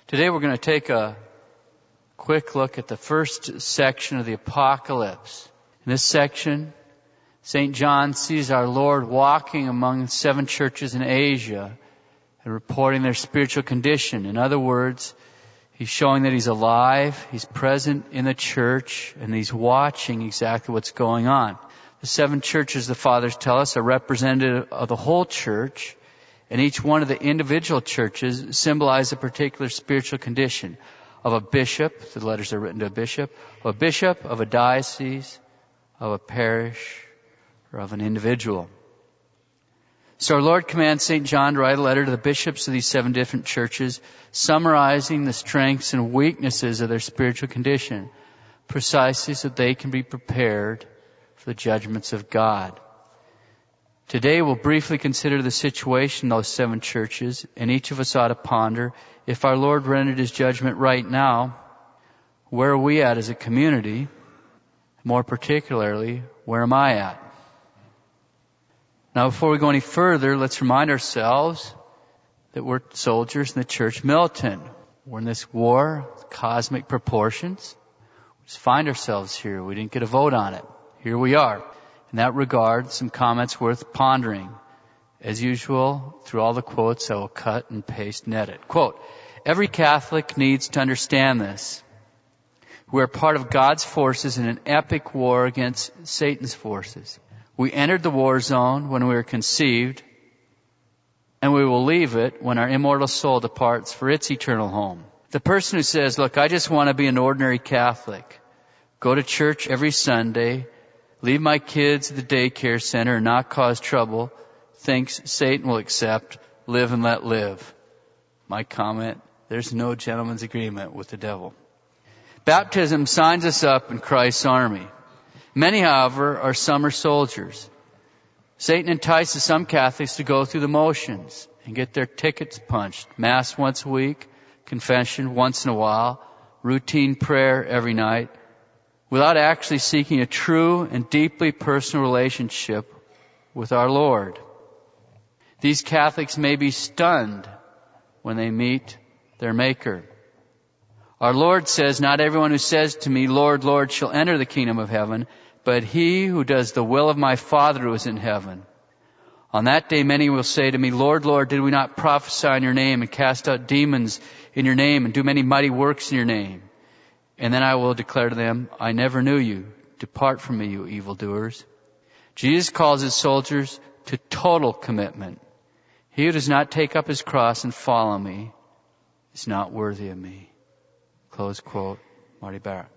Today we're going to take a quick look at the first section of the Apocalypse. In this section, St. John sees our Lord walking among 7 churches in Asia and reporting their spiritual condition. In other words, he's showing that he's alive, he's present in the church, and he's watching exactly what's going on. The 7 churches, the Fathers tell us, are representative of the whole church, and each one of the individual churches symbolize a particular spiritual condition of a bishop, the letters are written to a bishop, of a diocese, of a parish, or of an individual. So our Lord commands St. John to write a letter to the bishops of these 7 different churches, summarizing the strengths and weaknesses of their spiritual condition, precisely so that they can be prepared for the judgments of God. Today we'll briefly consider the situation in those 7 churches, and each of us ought to ponder, if our Lord rendered His judgment right now, where are we at as a community? More particularly, where am I at? Now before we go any further, let's remind ourselves that we're soldiers in the church militant. We're in this war with cosmic proportions. We just find ourselves here. We didn't get a vote on it. Here we are. In that regard, some comments worth pondering. As usual, through all the quotes, I will cut and paste and edit. Quote, every Catholic needs to understand this. We are part of God's forces in an epic war against Satan's forces. We entered the war zone when we were conceived, and we will leave it when our immortal soul departs for its eternal home. The person who says, look, I just want to be an ordinary Catholic, go to church every Sunday, leave my kids at the daycare center and not cause trouble, thinks Satan will accept, live and let live. My comment, there's no gentleman's agreement with the devil. Baptism signs us up in Christ's army. Many, however, are summer soldiers. Satan entices some Catholics to go through the motions and get their tickets punched. Mass once a week, confession once in a while, routine prayer every night, without actually seeking a true and deeply personal relationship with our Lord. These Catholics may be stunned when they meet their Maker. Our Lord says, not everyone who says to me, Lord, Lord, shall enter the kingdom of heaven, but he who does the will of my Father who is in heaven. On that day many will say to me, Lord, Lord, did we not prophesy in your name and cast out demons in your name and do many mighty works in your name? And then I will declare to them, I never knew you. Depart from me, you evildoers. Jesus calls his soldiers to total commitment. He who does not take up his cross and follow me is not worthy of me. Close quote, Marty Barrett.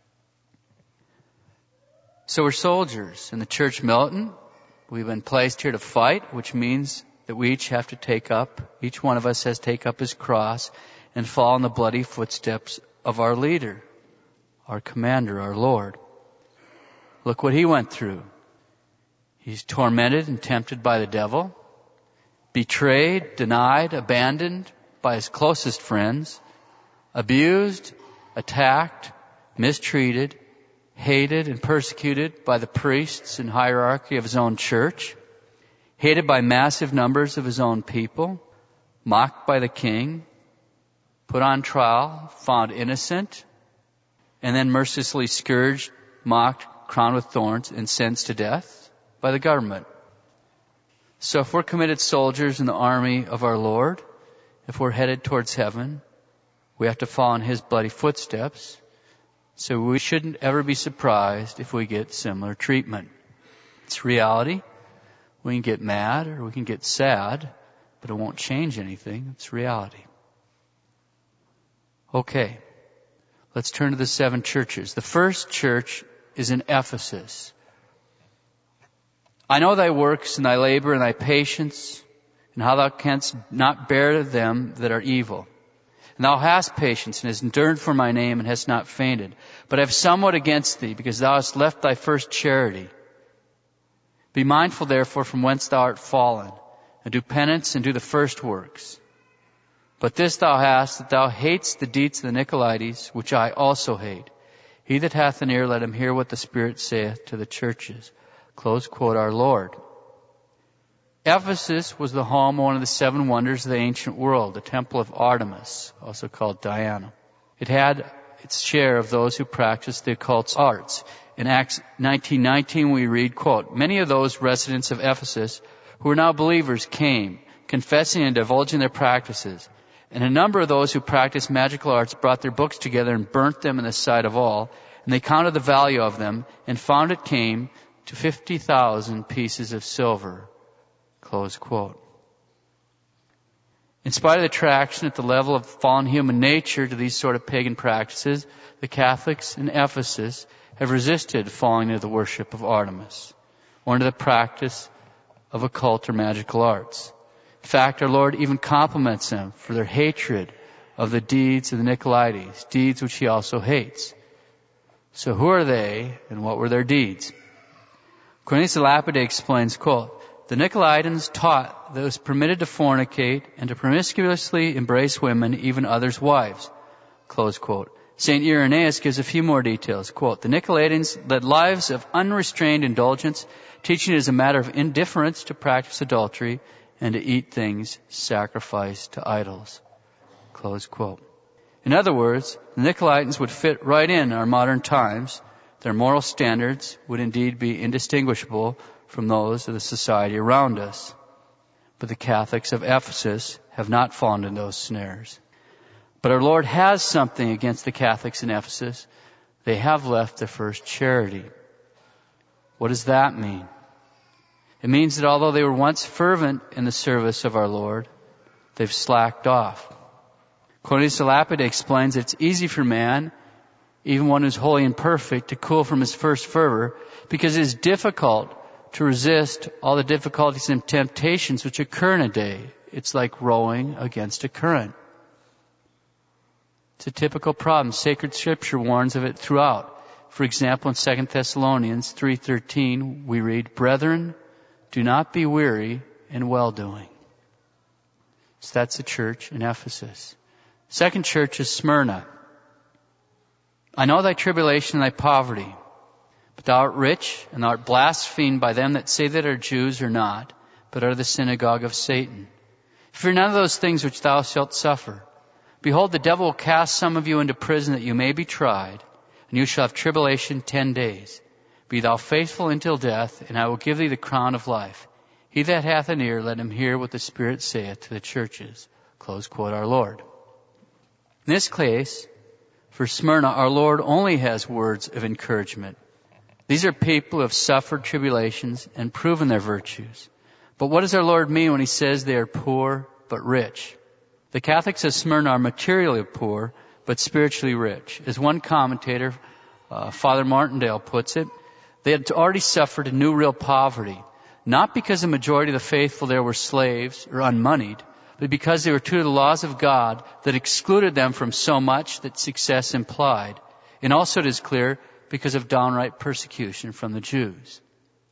So we're soldiers in the church militant. We've been placed here to fight, which means that we each have to each one of us has to take up his cross and follow in the bloody footsteps of our leader, our commander, our Lord. Look what he went through. He's tormented and tempted by the devil, betrayed, denied, abandoned by his closest friends, abused, attacked, mistreated, hated and persecuted by the priests and hierarchy of his own church, hated by massive numbers of his own people, mocked by the king, put on trial, found innocent, and then mercilessly scourged, mocked, crowned with thorns, and sentenced to death by the government. So if we're committed soldiers in the army of our Lord, if we're headed towards heaven, we have to follow in his bloody footsteps. So we shouldn't ever be surprised if we get similar treatment. It's reality. We can get mad or we can get sad, but it won't change anything. It's reality. Okay. Let's turn to the 7 churches. The first church is in Ephesus. I know thy works and thy labor and thy patience, and how thou canst not bear them that are evil. And thou hast patience, and hast endured for my name, and hast not fainted. But I have somewhat against thee, because thou hast left thy first charity. Be mindful, therefore, from whence thou art fallen, and do penance, and do the first works. But this thou hast, that thou hatest the deeds of the Nicolaitans, which I also hate. He that hath an ear, let him hear what the Spirit saith to the churches. Close quote, our Lord. Ephesus was the home of one of the 7 wonders of the ancient world, the Temple of Artemis, also called Diana. It had its share of those who practiced the occult arts. In Acts 19:19 we read, quote, "Many of those residents of Ephesus who were now believers came, confessing and divulging their practices. And a number of those who practiced magical arts brought their books together and burnt them in the sight of all. And they counted the value of them and found it came to 50,000 pieces of silver." Close quote. In spite of the attraction at the level of fallen human nature to these sort of pagan practices, the Catholics in Ephesus have resisted falling into the worship of Artemis or into the practice of occult or magical arts. In fact, our Lord even compliments them for their hatred of the deeds of the Nicolaitans, deeds which he also hates. So who are they and what were their deeds? Cornelius de Lapide explains, quote, "The Nicolaitans taught that it was permitted to fornicate and to promiscuously embrace women, even others' wives." Close quote. St. Irenaeus gives a few more details. Quote, "The Nicolaitans led lives of unrestrained indulgence, teaching it as a matter of indifference to practice adultery and to eat things sacrificed to idols." Close quote. In other words, the Nicolaitans would fit right in our modern times. Their moral standards would indeed be indistinguishable from those of the society around us. But the Catholics of Ephesus have not fallen into those snares. But our Lord has something against the Catholics in Ephesus. They have left their first charity. What does that mean? It means that although they were once fervent in the service of our Lord, they've slacked off. Cornelius de Lapide explains that it's easy for man, even one who's holy and perfect, to cool from his first fervor because it is difficult to resist all the difficulties and temptations which occur in a day. It's like rowing against a current. It's a typical problem. Sacred Scripture warns of it throughout. For example, in 2 Thessalonians 3:13, we read, "Brethren, do not be weary in well-doing." So that's the church in Ephesus. Second church is Smyrna. "I know thy tribulation and thy poverty, but thou art rich, and thou art blasphemed by them that say that are Jews are not, but are the synagogue of Satan. Fear none of those things which thou shalt suffer. Behold, the devil will cast some of you into prison that you may be tried, and you shall have tribulation 10 days. Be thou faithful until death, and I will give thee the crown of life. He that hath an ear, let him hear what the Spirit saith to the churches." Close quote, our Lord. In this case, for Smyrna, our Lord only has words of encouragement. These are people who have suffered tribulations and proven their virtues. But what does our Lord mean when he says they are poor but rich? The Catholics of Smyrna are materially poor but spiritually rich. As one commentator, Father Martindale, puts it, they had already suffered a new real poverty, not because the majority of the faithful there were slaves or unmoneyed, but because they were true to the laws of God that excluded them from so much that success implied. And also, it is clear, because of downright persecution from the Jews.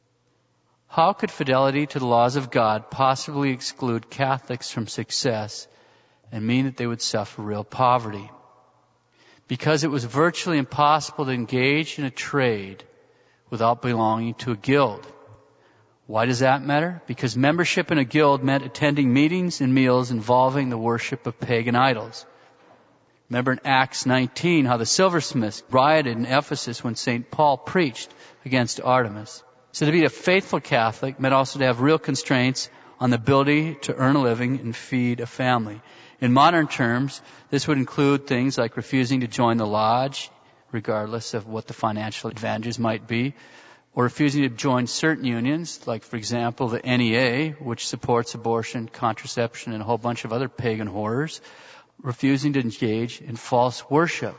How could fidelity to the laws of God possibly exclude Catholics from success and mean that they would suffer real poverty? Because it was virtually impossible to engage in a trade without belonging to a guild. Why does that matter? Because membership in a guild meant attending meetings and meals involving the worship of pagan idols. Remember in Acts 19 how the silversmiths rioted in Ephesus when St. Paul preached against Artemis. So to be a faithful Catholic meant also to have real constraints on the ability to earn a living and feed a family. In modern terms, this would include things like refusing to join the lodge, regardless of what the financial advantages might be, or refusing to join certain unions, like, for example, the NEA, which supports abortion, contraception, and a whole bunch of other pagan horrors, refusing to engage in false worship.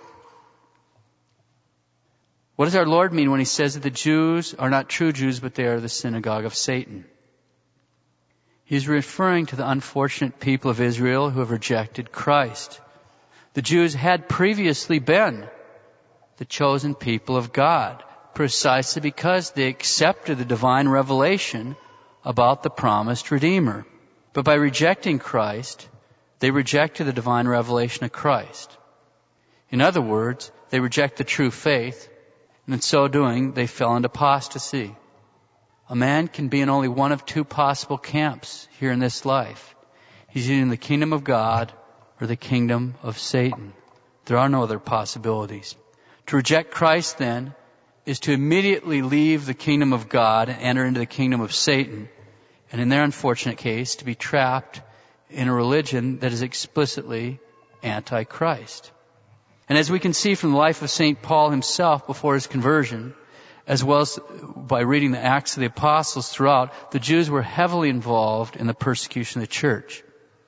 What does our Lord mean when he says that the Jews are not true Jews, but they are the synagogue of Satan? He's referring to the unfortunate people of Israel who have rejected Christ. The Jews had previously been the chosen people of God, precisely because they accepted the divine revelation about the promised Redeemer. But by rejecting Christ, they rejected the divine revelation of Christ. In other words, they reject the true faith, and in so doing, they fell into apostasy. A man can be in only one of two possible camps here in this life. He's either in the kingdom of God or the kingdom of Satan. There are no other possibilities. To reject Christ, then, is to immediately leave the kingdom of God and enter into the kingdom of Satan, and in their unfortunate case, to be trapped in a religion that is explicitly anti-Christ. And as we can see from the life of St. Paul himself before his conversion, as well as by reading the Acts of the Apostles throughout, the Jews were heavily involved in the persecution of the church.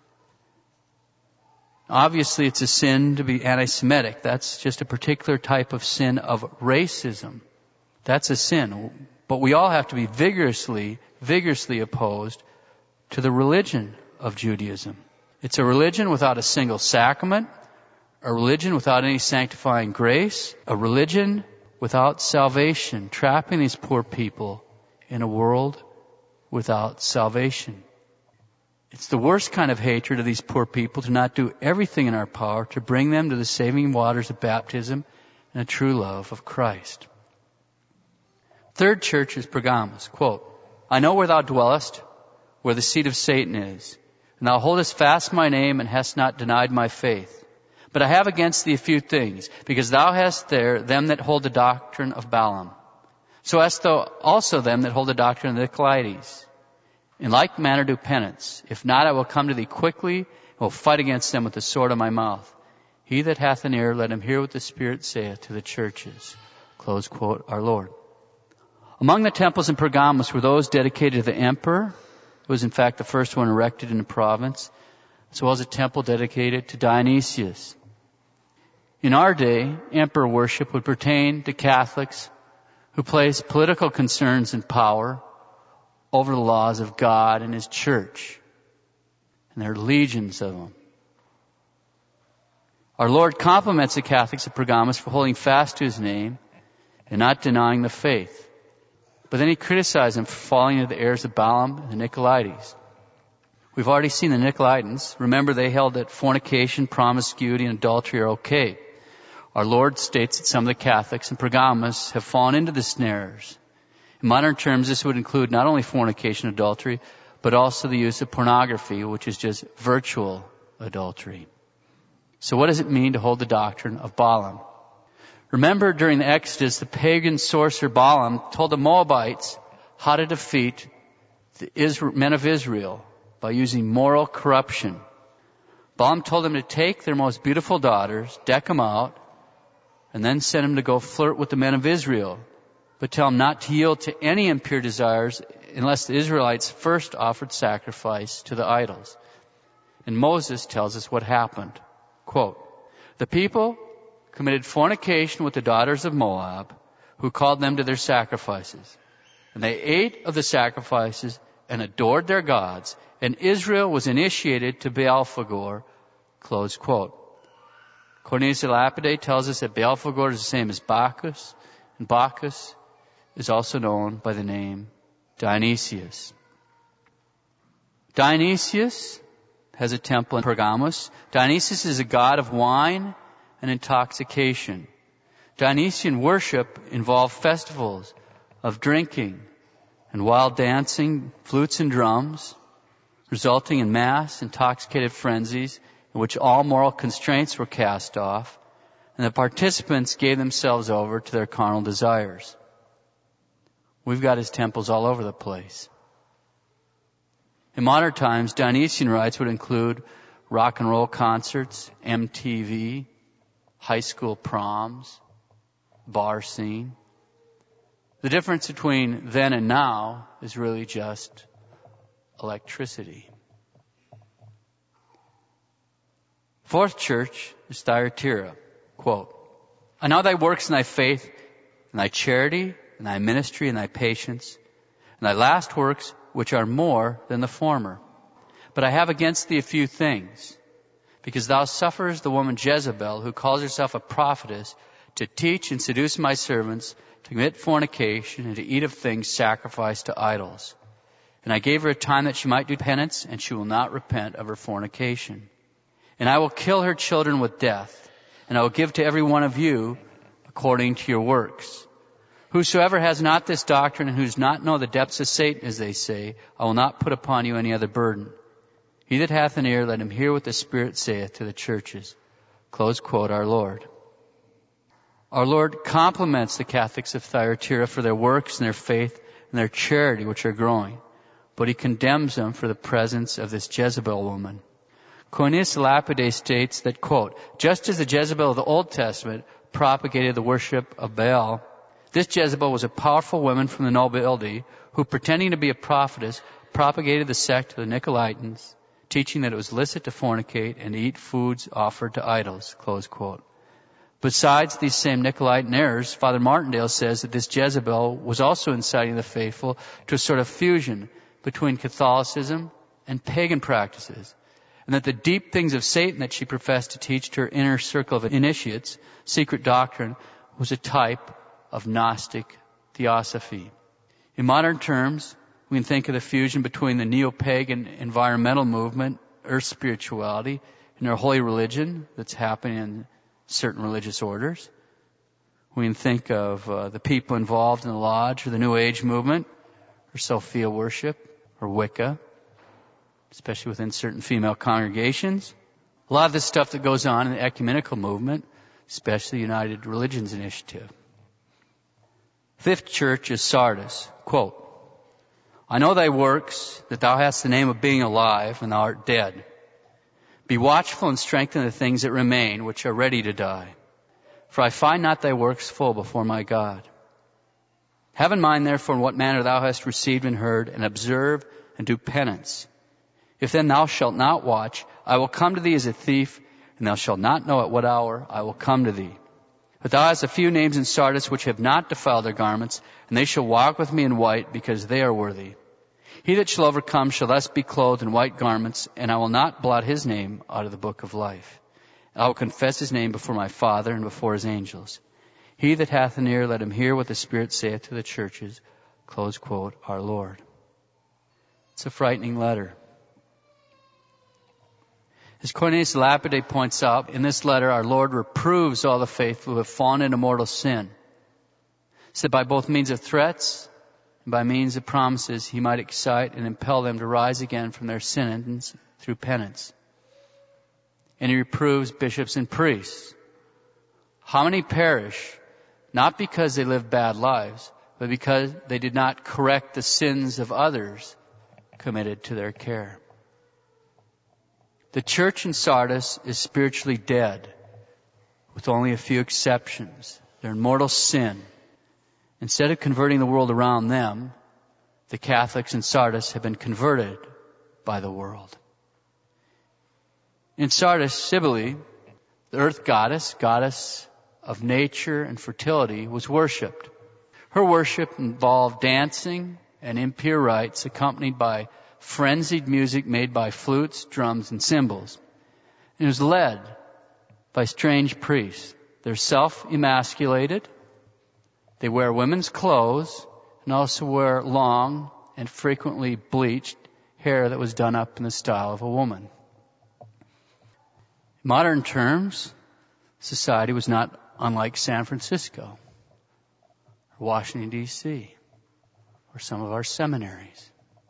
Obviously, it's a sin to be anti-Semitic. That's just a particular type of sin of racism. That's a sin. But we all have to be vigorously opposed to the religion of Judaism. It's a religion without a single sacrament, a religion without any sanctifying grace, a religion without salvation, trapping these poor people in a world without salvation. It's the worst kind of hatred of these poor people to not do everything in our power to bring them to the saving waters of baptism and a true love of Christ. Third church is Pergamos. Quote, I know where thou dwellest, where the seat of Satan is, and thou holdest fast my name and hast not denied my faith. But I have against thee a few things, because thou hast there them that hold the doctrine of Balaam. So hast thou also them that hold the doctrine of the Nicolaitans. In like manner do penance. If not, I will come to thee quickly, and will fight against them with the sword of my mouth. He that hath an ear, let him hear what the Spirit saith to the churches. Close quote, our Lord. Among the temples in Pergamos were those dedicated to the emperor. It was in fact the first one erected in the province, as well as a temple dedicated to Dionysius. In our day, emperor worship would pertain to Catholics who place political concerns and power over the laws of God and His church. And there are legions of them. Our Lord compliments the Catholics of Pergamos for holding fast to His name and not denying the faith. But then He criticized them for falling into the errors of Balaam and the Nicolaitans. We've already seen the Nicolaitans. Remember, they held that fornication, promiscuity, and adultery are okay. Our Lord states that some of the Catholics in Pergamos have fallen into the snares. In modern terms, this would include not only fornication and adultery, but also the use of pornography, which is just virtual adultery. So what does it mean to hold the doctrine of Balaam? Remember, during the Exodus, the pagan sorcerer Balaam told the Moabites how to defeat the men of Israel by using moral corruption. Balaam told them to take their most beautiful daughters, deck them out, and then send them to go flirt with the men of Israel, but tell them not to yield to any impure desires unless the Israelites first offered sacrifice to the idols. And Moses tells us what happened. Quote, the people committed fornication with the daughters of Moab, who called them to their sacrifices. And they ate of the sacrifices and adored their gods, and Israel was initiated to Baal-phagor. Close quote. Cornelius of Lapide tells us that Baal-phagor is the same as Bacchus, and Bacchus is also known by the name Dionysius. Dionysius has a temple in Pergamos. Dionysius is a god of wine and intoxication. Dionysian worship involved festivals of drinking and wild dancing, flutes and drums, resulting in mass intoxicated frenzies in which all moral constraints were cast off, and the participants gave themselves over to their carnal desires. We've got his temples all over the place. In modern times, Dionysian rites would include rock and roll concerts, MTV, high school proms, bar scene. The difference between then and now is really just electricity. Fourth church is Thyatira. Quote, I know thy works and thy faith and thy charity and thy ministry and thy patience and thy last works, which are more than the former. But I have against thee a few things, because thou sufferest the woman Jezebel, who calls herself a prophetess, to teach and seduce my servants to commit fornication and to eat of things sacrificed to idols. And I gave her a time that she might do penance, and she will not repent of her fornication. And I will kill her children with death, and I will give to every one of you according to your works. Whosoever has not this doctrine and who does not know the depths of Satan, as they say, I will not put upon you any other burden. He that hath an ear, let him hear what the Spirit saith to the churches. Close quote, our Lord. Our Lord compliments the Catholics of Thyatira for their works and their faith and their charity, which are growing. But he condemns them for the presence of this Jezebel woman. Cornelius Lapide states that, quote, just as the Jezebel of the Old Testament propagated the worship of Baal, this Jezebel was a powerful woman from the nobility who, pretending to be a prophetess, propagated the sect of the Nicolaitans, teaching that it was licit to fornicate and to eat foods offered to idols, close quote. Besides these same Nicolaitan errors, Father Martindale says that this Jezebel was also inciting the faithful to a sort of fusion between Catholicism and pagan practices, and that the deep things of Satan that she professed to teach to her inner circle of initiates, secret doctrine, was a type of Gnostic theosophy. In modern terms, we can think of the fusion between the neo-pagan environmental movement, earth spirituality, and our holy religion that's happening in certain religious orders. We can think of the people involved in the Lodge or the New Age movement, or Sophia worship, or Wicca, especially within certain female congregations. A lot of this stuff that goes on in the ecumenical movement, especially the United Religions Initiative. Fifth church is Sardis. Quote, I know thy works, that thou hast the name of being alive, and thou art dead. Be watchful and strengthen the things that remain, which are ready to die. For I find not thy works full before my God. Have in mind, therefore, in what manner thou hast received and heard, and observe and do penance. If then thou shalt not watch, I will come to thee as a thief, and thou shalt not know at what hour I will come to thee. But thou hast a few names in Sardis which have not defiled their garments, and they shall walk with me in white, because they are worthy. He that shall overcome shall thus be clothed in white garments, and I will not blot his name out of the book of life. I will confess his name before my Father and before his angels. He that hath an ear, let him hear what the Spirit saith to the churches. Close quote, our Lord. It's a frightening letter. As Cornelius Lapide points out, in this letter our Lord reproves all the faithful who have fallen into mortal sin, so that by both means of threats and by means of promises he might excite and impel them to rise again from their sins through penance. And he reproves bishops and priests. How many perish, not because they lived bad lives, but because they did not correct the sins of others committed to their care. The church in Sardis is spiritually dead, with only a few exceptions. They're in mortal sin. Instead of converting the world around them, the Catholics in Sardis have been converted by the world. In Sardis, Cybele, the earth goddess, goddess of nature and fertility, was worshipped. Her worship involved dancing and impure rites accompanied by frenzied music made by flutes, drums, and cymbals. And it was led by strange priests. They're self-emasculated. They wear women's clothes and also wear long and frequently bleached hair that was done up in the style of a woman. In modern terms, society was not unlike San Francisco or Washington, D.C., or some of our seminaries.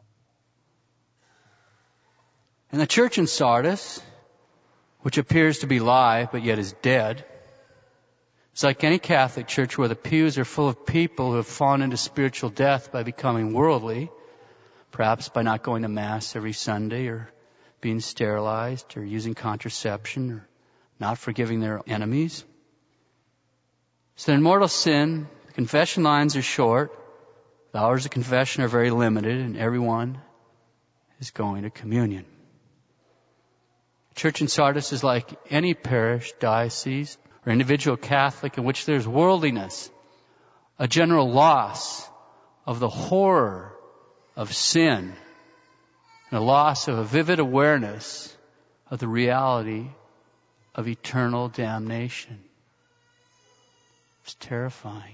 And the church in Sardis, which appears to be live but yet is dead, it's like any Catholic church where the pews are full of people who have fallen into spiritual death by becoming worldly, perhaps by not going to Mass every Sunday or being sterilized or using contraception or not forgiving their enemies. So in mortal sin, the confession lines are short, the hours of confession are very limited, and everyone is going to communion. Church in Sardis is like any parish, diocese, or individual Catholic in which there's worldliness, a general loss of the horror of sin, and a loss of a vivid awareness of the reality of eternal damnation. It's terrifying.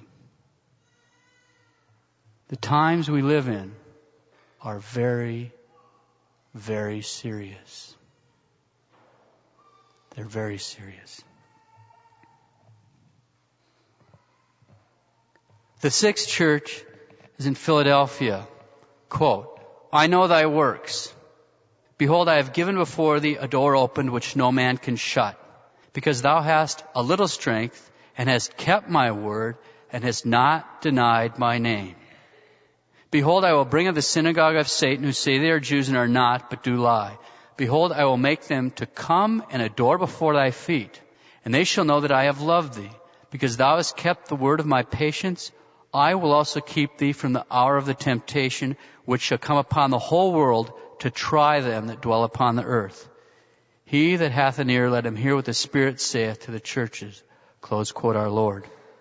The times we live in are very, very serious. They're very serious. The sixth church is in Philadelphia. Quote, I know thy works. Behold, I have given before thee a door opened which no man can shut, because thou hast a little strength, and hast kept my word, and hast not denied my name. Behold, I will bring of the synagogue of Satan, who say they are Jews and are not, but do lie. Behold, I will make them to come and adore before thy feet, and they shall know that I have loved thee. Because thou hast kept the word of my patience, I will also keep thee from the hour of the temptation, which shall come upon the whole world to try them that dwell upon the earth. He that hath an ear, let him hear what the Spirit saith to the churches. Close quote, our Lord.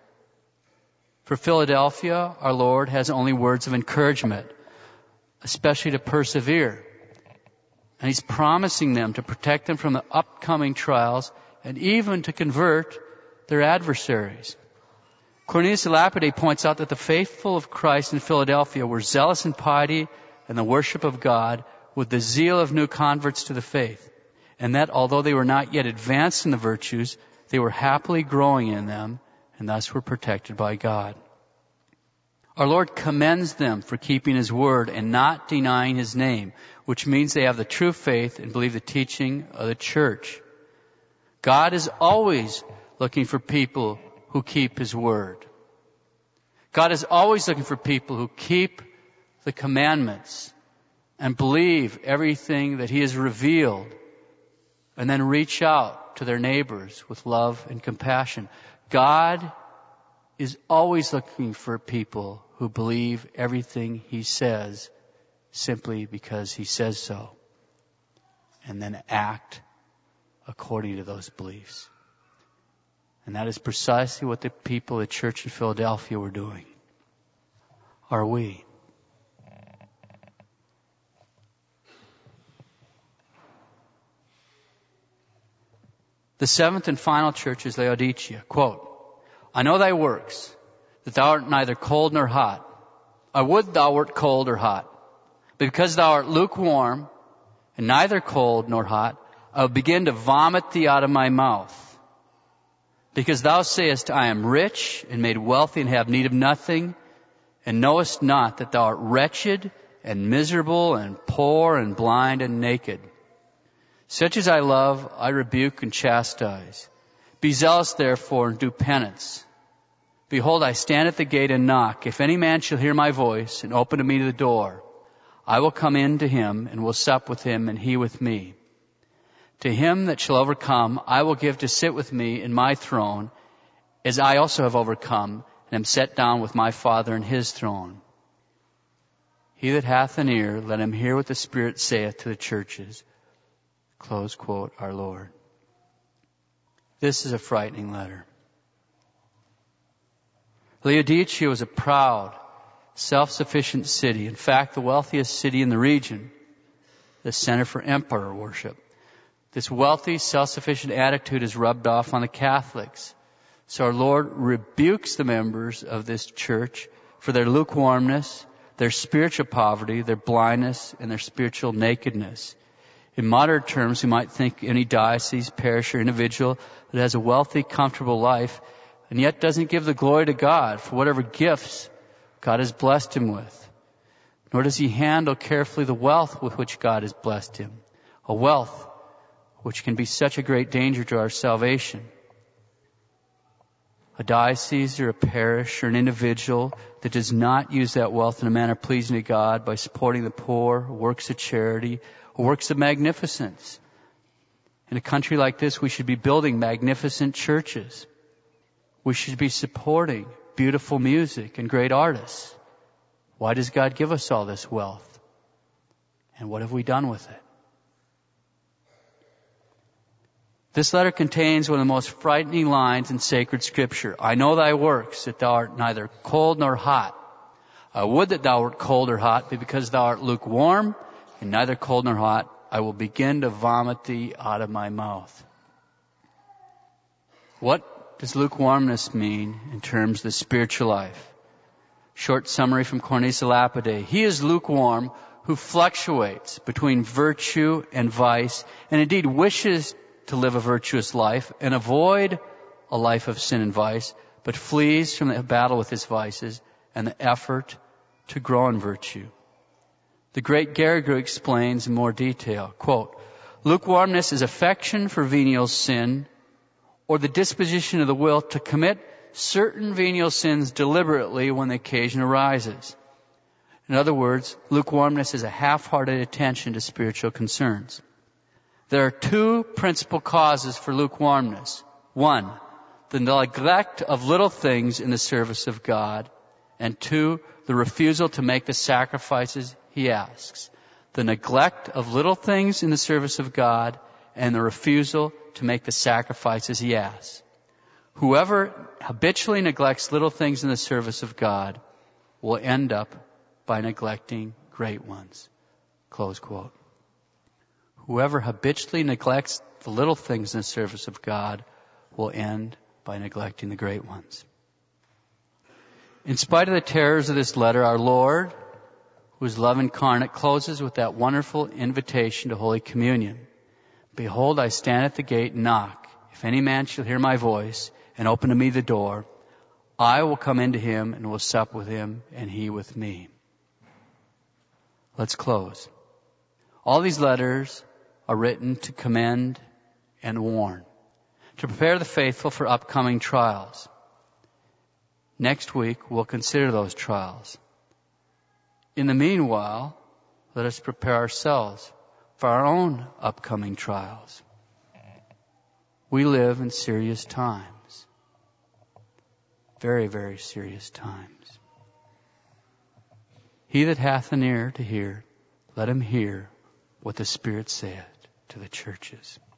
For Philadelphia, our Lord has only words of encouragement, especially to persevere. And He's promising them to protect them from the upcoming trials and even to convert their adversaries. Cornelius Lapide points out that the faithful of Christ in Philadelphia were zealous in piety and the worship of God with the zeal of new converts to the faith, and that although they were not yet advanced in the virtues, they were happily growing in them and thus were protected by God. Our Lord commends them for keeping His word and not denying His name, which means they have the true faith and believe the teaching of the church. God is always looking for people who keep His word. God is always looking for people who keep the commandments and believe everything that He has revealed, and then reach out to their neighbors with love and compassion. God is always looking for people who believe everything He says simply because He says so, and then act according to those beliefs. And that is precisely what the people of the church in Philadelphia were doing. Are we? The seventh and final church is Laodicea. Quote, I know thy works, that thou art neither cold nor hot. I would thou wert cold or hot. But because thou art lukewarm, and neither cold nor hot, I will begin to vomit thee out of my mouth. Because thou sayest, I am rich, and made wealthy, and have need of nothing, and knowest not that thou art wretched, and miserable, and poor, and blind, and naked. Such as I love, I rebuke and chastise. Be zealous, therefore, and do penance. Behold, I stand at the gate and knock. If any man shall hear my voice, and open to me the door, I will come in to him, and will sup with him, and he with me. To him that shall overcome, I will give to sit with me in my throne, as I also have overcome, and am set down with my Father in His throne. He that hath an ear, let him hear what the Spirit saith to the churches. Close quote, our Lord. This is a frightening letter. Laodicea was a proud, self-sufficient city. In fact, the wealthiest city in the region, the center for emperor worship. This wealthy, self-sufficient attitude is rubbed off on the Catholics. So our Lord rebukes the members of this church for their lukewarmness, their spiritual poverty, their blindness, and their spiritual nakedness. In modern terms, we might think any diocese, parish, or individual that has a wealthy, comfortable life and yet doesn't give the glory to God for whatever gifts God has blessed him with. Nor does he handle carefully the wealth with which God has blessed him. A wealth which can be such a great danger to our salvation. A diocese or a parish or an individual that does not use that wealth in a manner pleasing to God by supporting the poor, works of charity, or works of magnificence. In a country like this, we should be building magnificent churches. We should be supporting beautiful music and great artists. Why does God give us all this wealth? And what have we done with it? This letter contains one of the most frightening lines in sacred scripture. I know thy works, that thou art neither cold nor hot. I would that thou wert cold or hot, but because thou art lukewarm, and neither cold nor hot, I will begin to vomit thee out of my mouth. What does lukewarmness mean in terms of the spiritual life? Short summary from Cornelius Lapide. He is lukewarm who fluctuates between virtue and vice, and indeed wishes to live a virtuous life and avoid a life of sin and vice, but flees from the battle with his vices and the effort to grow in virtue. The great Garrigou explains in more detail, quote, lukewarmness is affection for venial sin or the disposition of the will to commit certain venial sins deliberately when the occasion arises. In other words, lukewarmness is a half-hearted attention to spiritual concerns. There are two principal causes for lukewarmness. One, the neglect of little things in the service of God. And two, the refusal to make the sacrifices He asks. The neglect of little things in the service of God and the refusal to make the sacrifices He asks. Whoever habitually neglects little things in the service of God will end up by neglecting great ones. Close quote. Whoever habitually neglects the little things in the service of God will end by neglecting the great ones. In spite of the terrors of this letter, our Lord, who is love incarnate, closes with that wonderful invitation to Holy Communion. Behold, I stand at the gate and knock. If any man shall hear my voice and open to me the door, I will come into him and will sup with him and he with me. Let's close. All these letters are written to commend and warn, to prepare the faithful for upcoming trials. Next week, we'll consider those trials. In the meanwhile, let us prepare ourselves for our own upcoming trials. We live in serious times. Very, very serious times. He that hath an ear to hear, let him hear what the Spirit saith to the churches.